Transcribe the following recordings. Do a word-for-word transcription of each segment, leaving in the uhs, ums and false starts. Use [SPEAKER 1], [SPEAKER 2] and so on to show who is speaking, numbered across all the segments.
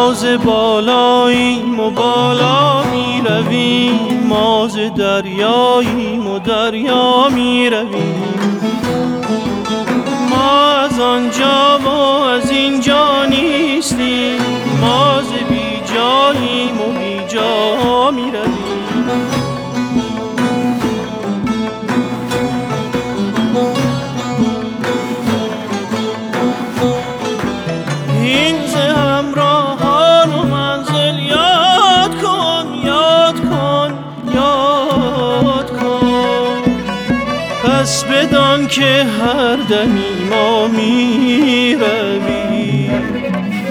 [SPEAKER 1] ما ز بالاییم و بالا می رویم، ما ز دریاییم و دریا می رویم. ما از آنجا و از اینجا نیستیم، ما ز بی جاییم و بی جا می رویم. این ز همراهان و منزل یاد کن، یاد کن، یاد کن. پس بدان که هر دمی ما می رویم.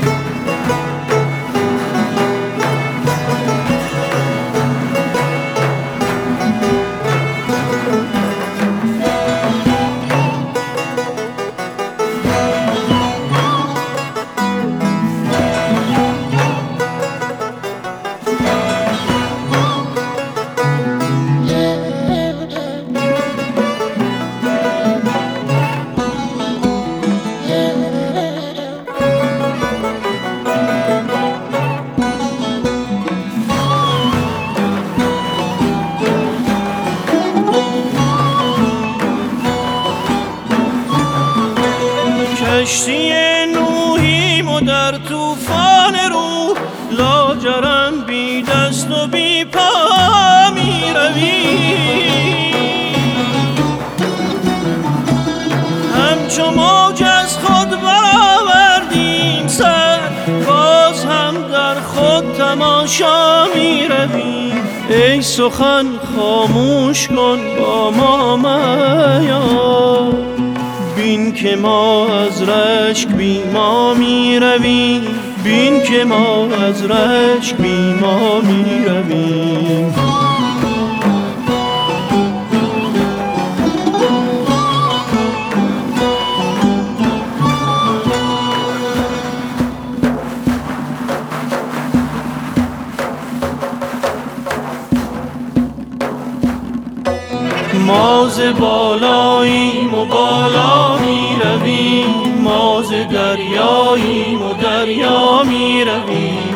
[SPEAKER 1] کشتی نوحیم و در طوفان روح، لاجرم بی دست و بی پا می رویم. همچو موج از خود برآوردیم سر، باز هم در خود تماشا می رویم. ای سخن خاموش کن با ما میا، بین که ما از رشک بی ما می رویم، بین که ما از رشک بی ما می رویم. ما ز بالاییم و بالا می رویم، ما ز دریاییم و دریا می رویم.